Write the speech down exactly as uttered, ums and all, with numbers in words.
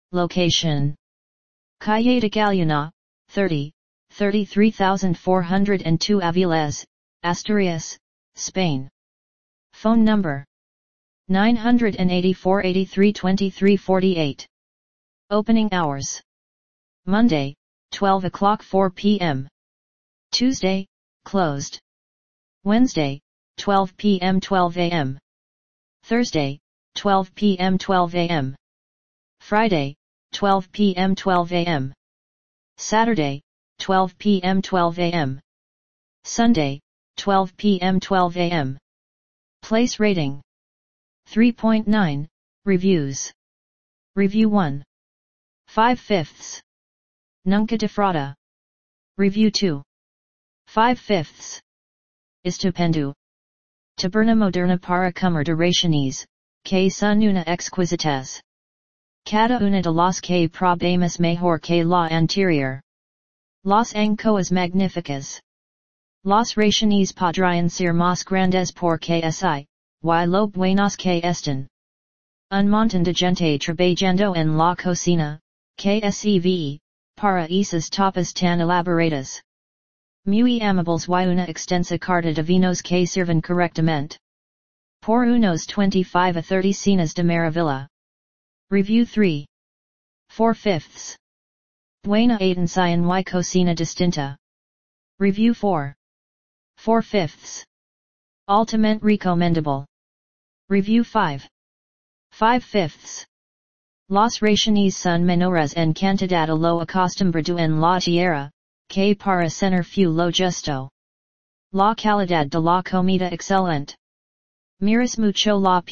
Location: Calle de Gallina, thirty, thirty-three thousand four hundred two Avilés, Asturias, Spain. Phone number: nine eight four, eight three, two three four eight. Opening hours: Monday, twelve o'clock four p m Tuesday, closed. Wednesday, twelve p m twelve a m Thursday, twelve p m twelve a m Friday, twelve p m twelve a m Saturday, twelve p m twelve a m Sunday, twelve p m twelve a m Place rating: three point nine, Reviews. Review one. five fifths. Nunca defrauda. Review two. five fifths. Estupendo. Taberna moderna para comer duraciones, que son una exquisitez. Cada una de las que probamos mejor que la anterior. Las ancoas magníficas. Las raciones podrían ser más grandes porque así, y lo buenas que están. Un montón de gente trabajando en la cocina, que se para esas tapas tan elaboradas. Muy amables y una extensa carta de vinos que sirven correctamente. Por unos twenty-five a thirty cenas de maravilla. Review three. four fifths. Buena atención y cocina distinta. Review four. four fifths. Altamente recomendable. Review five. five fifths. Las raciones son menores en cantidad a lo acostumbrado en la tierra, que para cenar fue lo justo. La calidad de la comida excelente. Miras mucho la